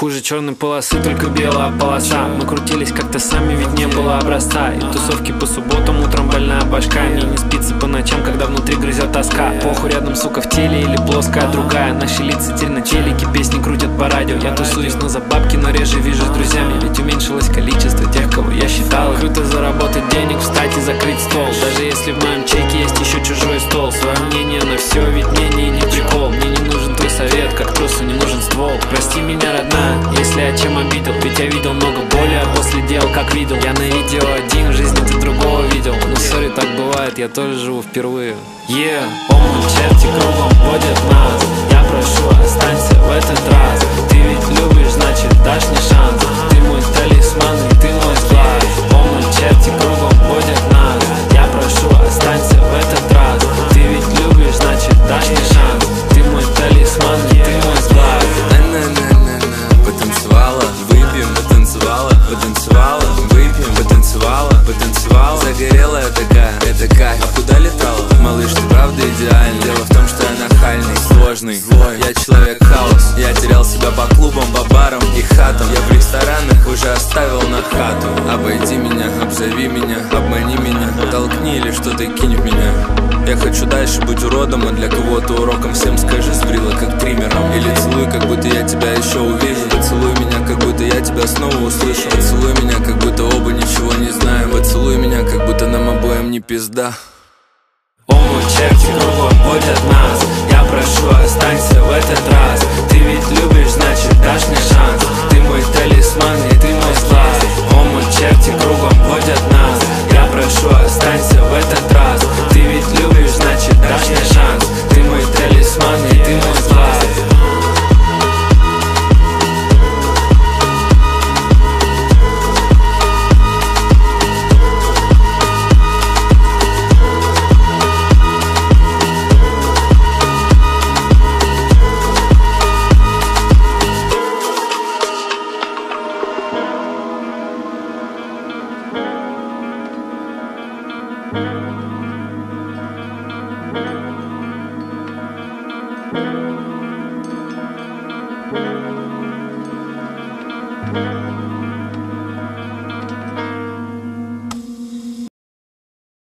Хуже черной полосы, только белая полоса. Мы крутились как-то сами, ведь не было образца. И тусовки по субботам, утром больная башка. Мне не спится по ночам, когда внутри грызет тоска. Похуй рядом, сука, в теле или плоская другая. Наши лица теперь на телеке, песни крутят по радио. Я тусуюсь, но за бабки, но реже вижу с друзьями. Ведь уменьшилось количество тех, кого я считал. Круто заработать денег, встать и закрыть стол. Даже если в моем чеке есть еще чужой стол. Свое мнение на все, ведь мнение не прикол. Мне не нужен твой совет, как трусу не нужен ствол. Прости меня, родная, если я чем обидел. Ведь я видел много боли, а после дел как видел. Я на видео один, в жизни ты другого видел. Ну сори, так бывает, я тоже живу впервые. Помню, черти кругом водят нас. Я прошу, останься в этот раз. Ты ведь любишь, значит дашь мне шанс. Ты мой талисман и ты мой склад. Помню, черти кругом водят нас. Я прошу, останься в этот раз. Ты ведь любишь, значит дашь мне шанс. Ты мой талисман и ты мой склад. Потанцевала, выпьем, потанцевала, потанцевала, выпьем, потанцевала, потанцевала. Загорелая такая, это кайф. А куда летала? Малыш, ты правда идеальный. Дело в том, что я нахальный, сложный, злой. Я человек хаос. Я терял себя по клубам, по барам и хатам. Я в ресторанах уже оставил на хату. Обойди меня, обзови меня, обмани меня, толкни или что-то кинь в меня. Я хочу дальше быть уродом, а для кого-то уроком. Всем скажи, сбрила как триммером. Или целуй, как будто я тебя еще увижу. Поцелуй меня, как будто я тебя снова услышу. Поцелуй меня, как будто оба ничего не знаем. Поцелуй меня, как будто нам обоим не пизда. Мой черти кругом водят нас. Я прошу, останься в этот раз. Ты ведь любишь, значит дашь мне шанс. Ты мой талисман и ты мой склад. Мой черти кругом водят нас. Я прошу, останься в этот раз. Ты ведь любишь, значит дашь мне шанс. Ты мой талисман и ты мой склад. Thank you.